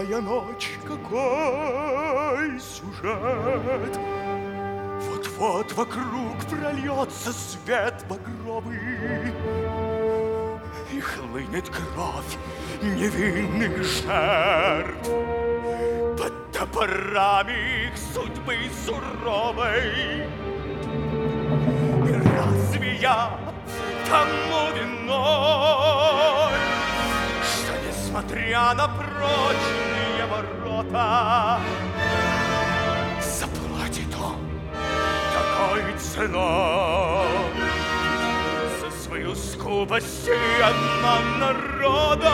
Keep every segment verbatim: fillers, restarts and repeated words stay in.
Темная ночь, какой сюжет! Вот-вот вокруг прольется свет багровый, и хлынет кровь невинных жертв. Под топорами их судьбы суровой. И разве я тому виной, что, несмотря на прочные ворота, заплатит он такой ценой за свою скупость и обман народа?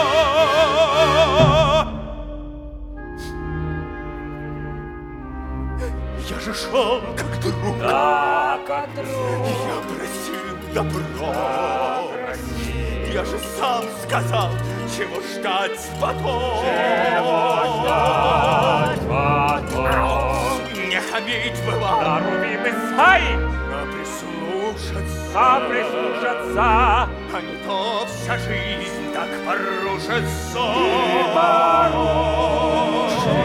Я же шел как друг, да, как друг. Я просил добро, да, просил. Я же сам сказал, чего ждать потом. Чего ждать потом? Не хамить было, да, рубимы свои, а прислушаться, а прислушаться, а не то вся жизнь так порушится. И порушится.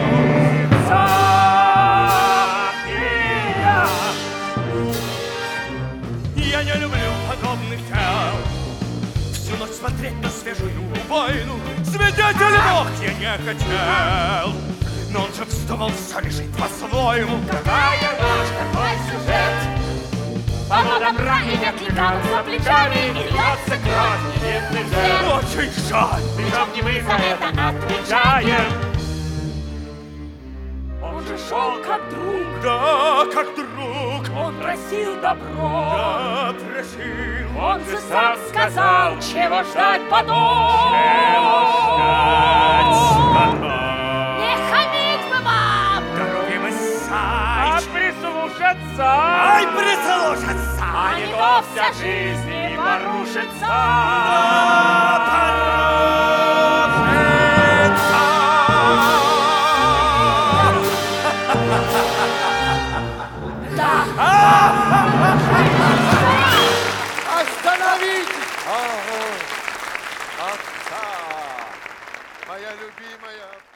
Я не люблю подобных дел, всю ночь смотреть на свежую войну. Свидетель Бог я не хотел, но он же вздумал все решить по-своему. Какая ночь, какой сюжет! Погода брани нет лекал за плечами, и льется кровь невинных жертв. Очень жаль, причем не мы за это отвечаем. Он же шел как друг, да, как друг. Он просил добро, да, просил. Он же сам сказал, чего ждать потом. Чего ждать потом? Не хамить бы вам! Дороги мы А сами, прислушаться, ай, прислушаться, а не то вся жизнь и порушится. Остановитесь! Отца! Моя любимая